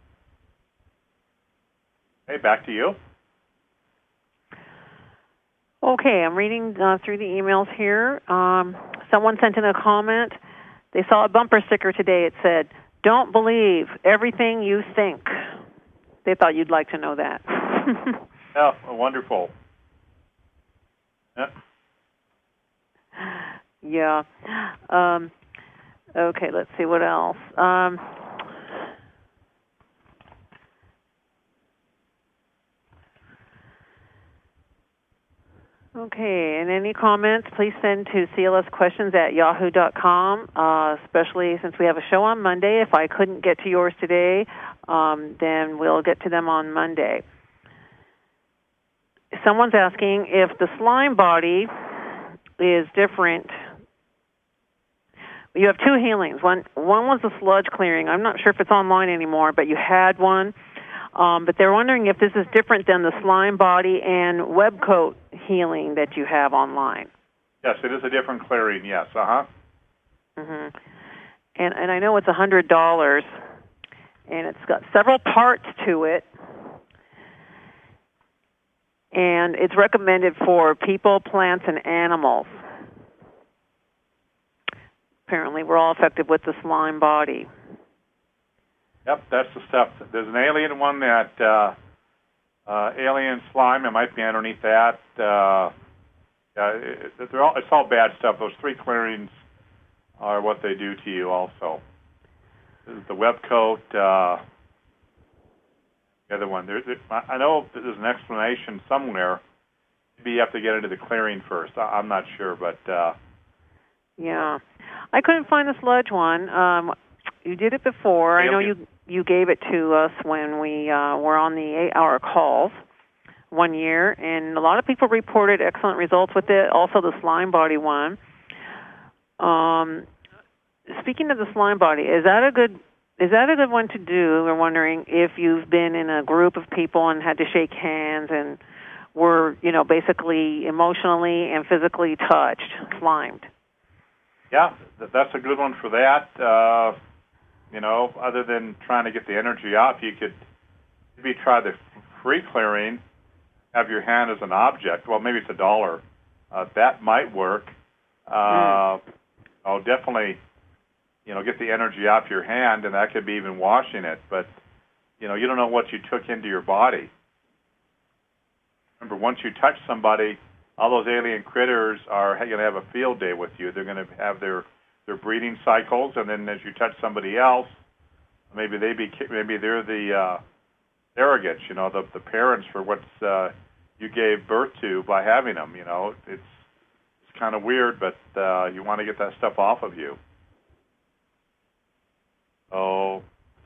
Okay, back to you. Okay, I'm reading through the emails here. Someone sent in a comment. They saw a bumper sticker today. It said, "Don't believe everything you think." They thought you'd like to know that. Yeah, wonderful. Yep. Yeah. Okay, let's see what else. Okay, and any comments, please send to clsquestions@yahoo.com, especially since we have a show on Monday. If I couldn't get to yours today, then we'll get to them on Monday. Someone's asking if the slime body is different. You have two healings. One was the sludge clearing. I'm not sure if it's online anymore, but you had one. But they're wondering if this is different than the slime body and web coat healing that you have online. Yes, it is a different clearing, yes. Uh-huh. Mm-hmm. And I know it's $100, and it's got several parts to it. And it's recommended for people, plants, and animals. Apparently, we're all affected with the slime body. Yep, that's the stuff. There's an alien one that, alien slime, it might be underneath that. It's all bad stuff. Those three clearings are what they do to you also. This is the web coat, the other one. I know there's an explanation somewhere. Maybe you have to get into the clearing first. I'm not sure, but... Yeah. I couldn't find the sludge one. You did it before. I know you gave it to us when we were on the 8-hour calls one year, and a lot of people reported excellent results with it. Also, the slime body one. Speaking of the slime body, is that a good one to do? We're wondering if you've been in a group of people and had to shake hands and were, basically emotionally and physically touched, slimed. Yeah, that's a good one for that. Other than trying to get the energy off, you could maybe try the free clearing, have your hand as an object. Well, maybe it's $1. That might work. Definitely, get the energy off your hand, and that could be even washing it. But, you don't know what you took into your body. Remember, once you touch somebody, all those alien critters are going to have a field day with you. They're going to have their breeding cycles, and then as you touch somebody else, Maybe maybe they're the surrogates, the parents for what you gave birth to by having them. It's kind of weird, but you want to get that stuff off of you. So,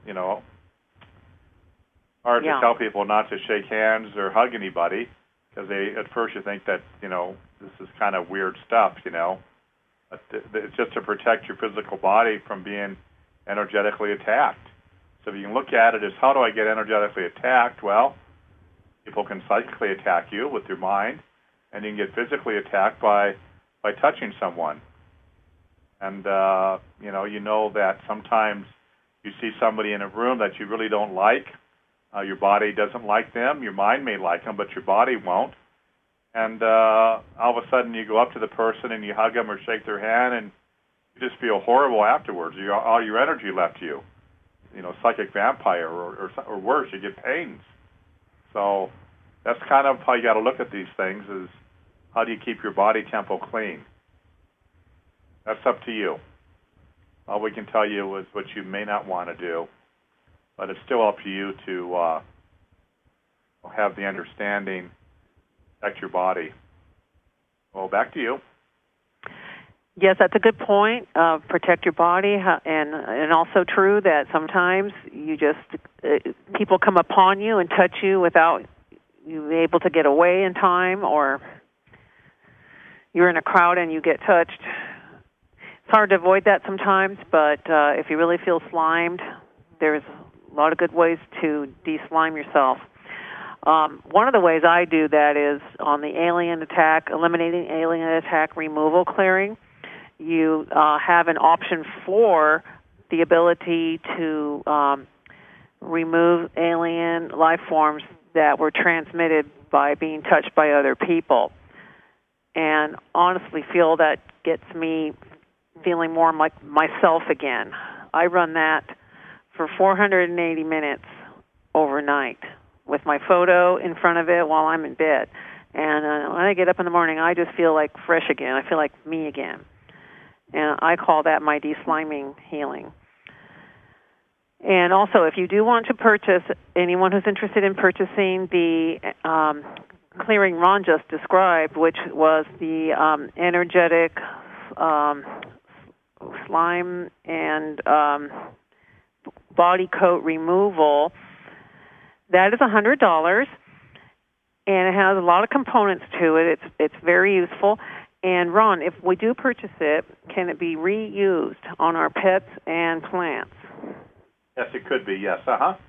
hard to tell people not to shake hands or hug anybody because at first you think that, this is kind of weird stuff, But it's just to protect your physical body from being energetically attacked. So if you can look at it as, how do I get energetically attacked? Well, people can psychically attack you with your mind, and you can get physically attacked by touching someone. And, you know that sometimes you see somebody in a room that you really don't like. Your body doesn't like them. Your mind may like them, but your body won't. And all of a sudden you go up to the person and you hug them or shake their hand, and you just feel horrible afterwards. All your energy left you. Psychic vampire or worse, you get pains. So that's kind of how you got to look at these things, is how do you keep your body temple clean? That's up to you. All we can tell you is what you may not want to do, but it's still up to you to have the understanding, protect your body. Well, back to you. Yes, that's a good point. Protect your body, and also true that sometimes you just people come upon you and touch you without you being able to get away in time, or you're in a crowd and you get touched. It's hard to avoid that sometimes, but if you really feel slimed, there's a lot of good ways to de-slime yourself. One of the ways I do that is on the alien attack, eliminating alien attack removal clearing. You have an option for the ability to remove alien life forms that were transmitted by being touched by other people. And honestly feel that gets me feeling more like myself again. I run that for 480 minutes overnight with my photo in front of it while I'm in bed. And when I get up in the morning, I just feel like fresh again. I feel like me again. And I call that my de-sliming healing. And also, if you do want to purchase, anyone who's interested in purchasing the clearing Ron just described, which was the energetic slime and body coat removal, that is $100, and it has a lot of components to it. It's very useful. And Ron, if we do purchase it, can it be reused on our pets and plants? Yes, it could be. Yes.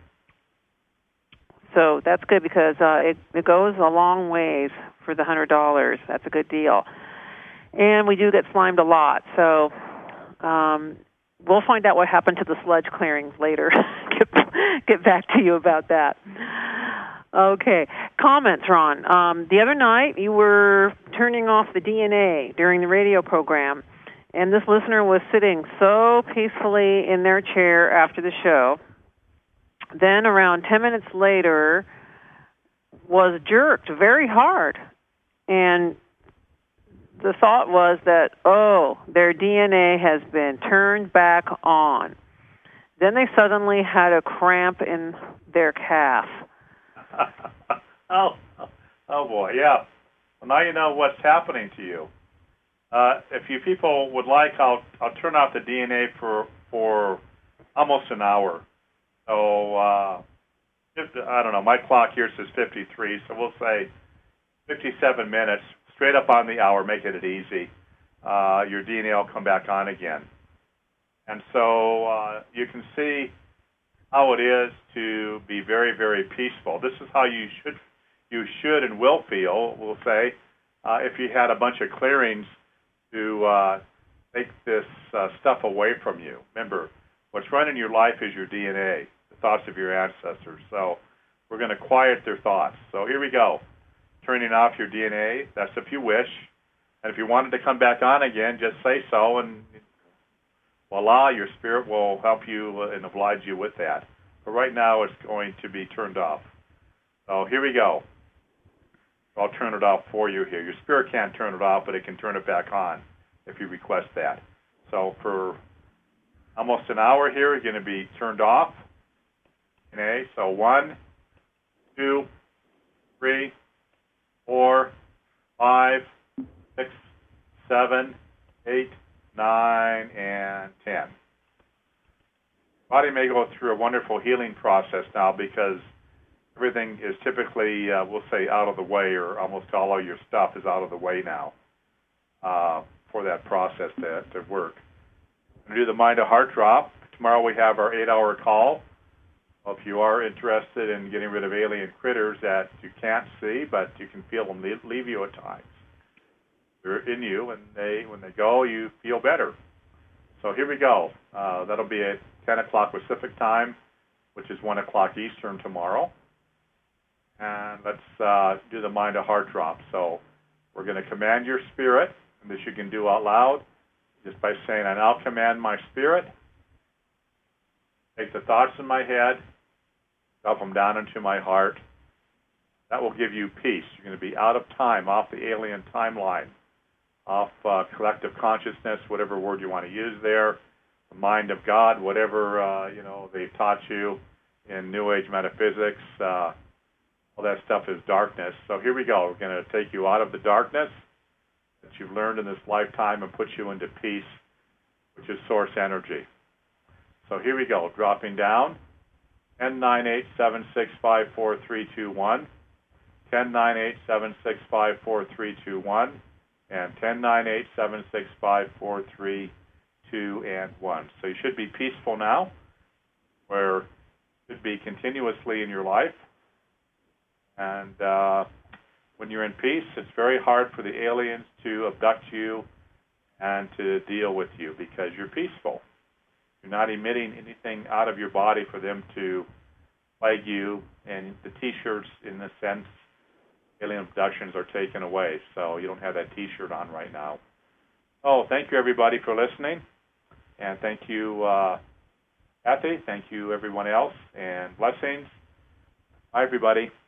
So that's good because it goes a long ways for the $100. That's a good deal. And we do get slimed a lot, so we'll find out what happened to the sludge clearings later. Get back to you about that. Okay. Comments, Ron. The other night you were turning off the DNA during the radio program, and this listener was sitting so peacefully in their chair after the show. Then around 10 minutes later was jerked very hard. And the thought was that, their DNA has been turned back on. Then they suddenly had a cramp in their calf. Oh boy, yeah. Well, now you know what's happening to you. If you people would like, I'll turn off the DNA for almost an hour. So, I don't know, my clock here says 53, so we'll say 57 minutes, straight up on the hour, making it easy. Your DNA will come back on again. And so you can see how it is to be very, very peaceful. This is how you should and will feel, we'll say, if you had a bunch of clearings to take this stuff away from you. Remember, what's running your life is your DNA, the thoughts of your ancestors. So we're going to quiet their thoughts. So here we go. Turning off your DNA, that's if you wish. And if you wanted to come back on again, just say so, and voila, your spirit will help you and oblige you with that. But right now, it's going to be turned off. So here we go. I'll turn it off for you here. Your spirit can't turn it off, but it can turn it back on if you request that. So for almost an hour here, it's going to be turned off. Okay, so 1, 2, 3, 4, 5, 6, 7, 8, 9, and 10. Body may go through a wonderful healing process now because everything is typically, we'll say, out of the way, or almost all of your stuff is out of the way now for that process to work. We're going to do the Mind to Heart drop. Tomorrow we have our 8-hour call. Well, if you are interested in getting rid of alien critters that you can't see, but you can feel them leave you at times. They're in you, and when they go, you feel better. So here we go. That'll be at 10 o'clock Pacific time, which is 1 o'clock Eastern tomorrow. And let's do the Mind to Heart drop. So we're going to command your spirit, and this you can do out loud, just by saying, I now command my spirit. Take the thoughts in my head, drop them down into my heart. That will give you peace. You're going to be out of time, off the alien timeline, off collective consciousness, whatever word you want to use there, the mind of God, whatever they've taught you in New Age metaphysics. All that stuff is darkness. So here we go. We're going to take you out of the darkness that you've learned in this lifetime and put you into peace, which is source energy. So here we go. Dropping down. 1098765431, 1098765431, and 1098765432 and 1. So you should be peaceful now, where you should be continuously in your life. And when you're in peace, it's very hard for the aliens to abduct you and to deal with you because you're peaceful. You're not emitting anything out of your body for them to plague you, and the T-shirts, in a sense, alien abductions are taken away, so you don't have that T-shirt on right now. Oh, thank you, everybody, for listening, and thank you, Kathy. Thank you, everyone else, and blessings. Bye, everybody.